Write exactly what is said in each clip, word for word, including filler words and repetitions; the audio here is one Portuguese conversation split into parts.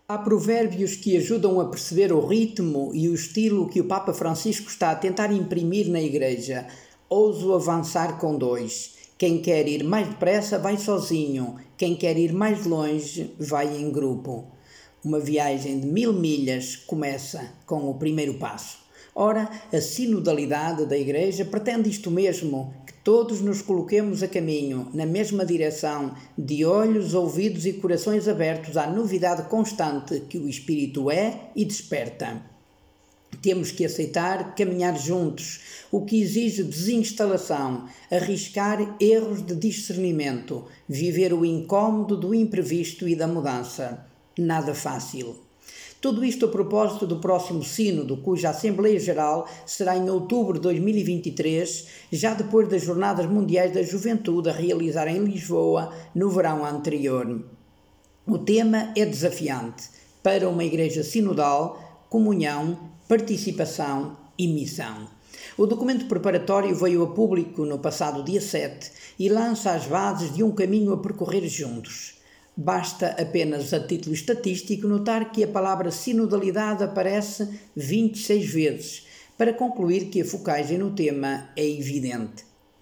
Há provérbios que ajudam a perceber o ritmo e o estilo que o Papa Francisco está a tentar imprimir na Igreja. Ouso avançar com dois. Quem quer ir mais depressa vai sozinho, quem quer ir mais longe vai em grupo. Uma viagem de mil milhas começa com o primeiro passo. Ora, a sinodalidade da Igreja pretende isto mesmo, que todos nos coloquemos a caminho, na mesma direção, de olhos, ouvidos e corações abertos à novidade constante que o Espírito é e desperta. Temos que aceitar caminhar juntos, o que exige desinstalação, arriscar erros de discernimento, viver o incômodo do imprevisto e da mudança. Nada fácil. Tudo isto a propósito do próximo sínodo, cuja Assembleia Geral será em outubro de dois mil e vinte e três, já depois das Jornadas Mundiais da Juventude a realizar em Lisboa no verão anterior. O tema é desafiante para uma Igreja sinodal: comunhão, participação e missão. O documento preparatório veio a público no passado dia sete e lança as bases de um caminho a percorrer juntos. Basta apenas a título estatístico notar que a palavra sinodalidade aparece vinte e seis vezes, para concluir que a focagem no tema é evidente.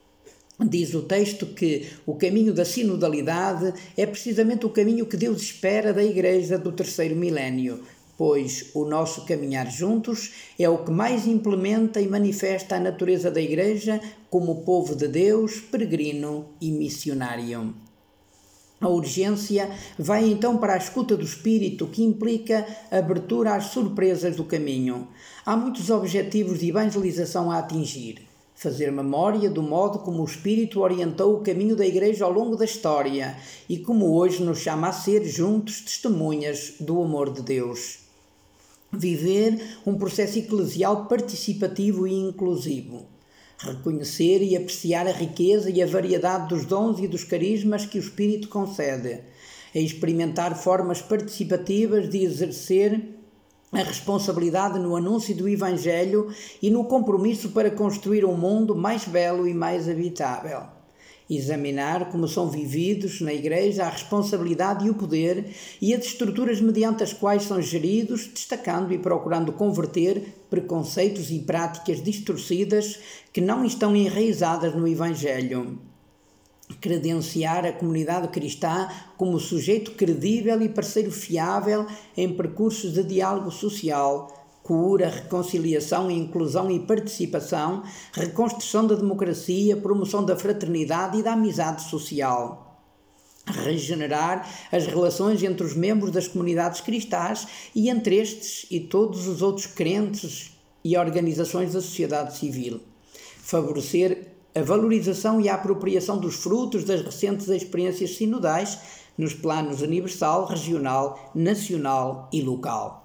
Diz o texto que o caminho da sinodalidade é precisamente o caminho que Deus espera da Igreja do terceiro milénio, pois o nosso caminhar juntos é o que mais implementa e manifesta a natureza da Igreja como povo de Deus, peregrino e missionário. A urgência vai então para a escuta do Espírito, que implica abertura às surpresas do caminho. Há muitos objetivos de evangelização a atingir. Fazer memória do modo como o Espírito orientou o caminho da Igreja ao longo da história e como hoje nos chama a ser juntos testemunhas do amor de Deus. Viver um processo eclesial participativo e inclusivo. Reconhecer e apreciar a riqueza e a variedade dos dons e dos carismas que o Espírito concede. É experimentar formas participativas de exercer a responsabilidade no anúncio do Evangelho e no compromisso para construir um mundo mais belo e mais habitável. Examinar como são vividos na Igreja a responsabilidade e o poder e as estruturas mediante as quais são geridos, destacando e procurando converter preconceitos e práticas distorcidas que não estão enraizadas no Evangelho. Credenciar a comunidade cristã como sujeito credível e parceiro fiável em percursos de diálogo social, cura, reconciliação, inclusão e participação, reconstrução da democracia, promoção da fraternidade e da amizade social. Regenerar as relações entre os membros das comunidades cristãs e entre estes e todos os outros crentes e organizações da sociedade civil. Favorecer a valorização e a apropriação dos frutos das recentes experiências sinodais nos planos universal, regional, nacional e local.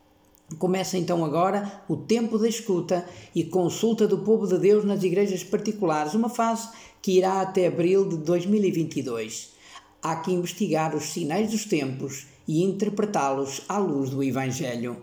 Começa então agora o tempo da escuta e consulta do povo de Deus nas igrejas particulares, uma fase que irá até abril de dois mil e vinte e dois. Há que investigar os sinais dos tempos e interpretá-los à luz do Evangelho.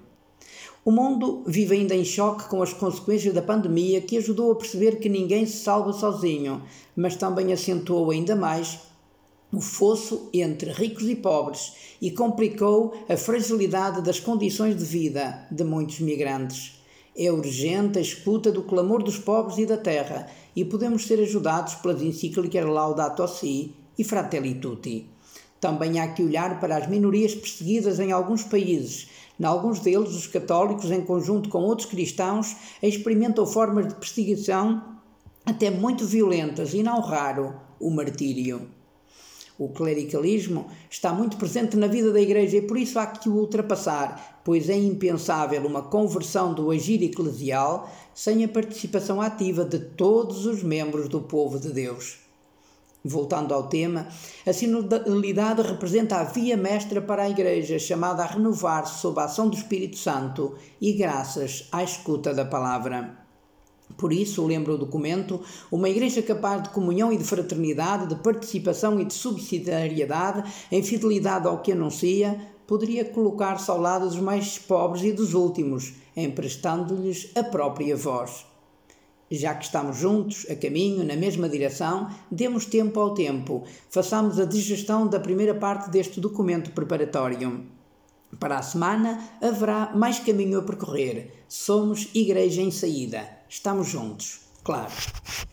O mundo vive ainda em choque com as consequências da pandemia, que ajudou a perceber que ninguém se salva sozinho, mas também acentuou ainda mais o fosso entre ricos e pobres e complicou a fragilidade das condições de vida de muitos migrantes. É urgente a escuta do clamor dos pobres e da terra e podemos ser ajudados pelas encíclicas Laudato Si e Fratelli Tutti. Também há que olhar para as minorias perseguidas em alguns países. Em alguns deles, os católicos, em conjunto com outros cristãos, experimentam formas de perseguição até muito violentas e, não raro, o martírio. O clericalismo está muito presente na vida da Igreja e por isso há que o ultrapassar, pois é impensável uma conversão do agir eclesial sem a participação ativa de todos os membros do povo de Deus. Voltando ao tema, a sinodalidade representa a via mestra para a Igreja, chamada a renovar-se sob a ação do Espírito Santo e graças à escuta da palavra. Por isso, lembra o documento, uma Igreja capaz de comunhão e de fraternidade, de participação e de subsidiariedade, em fidelidade ao que anuncia, poderia colocar-se ao lado dos mais pobres e dos últimos, emprestando-lhes a própria voz. Já que estamos juntos, a caminho, na mesma direção, demos tempo ao tempo, façamos a digestão da primeira parte deste documento preparatório. Para a semana haverá mais caminho a percorrer. Somos Igreja em Saída. Estamos juntos, claro.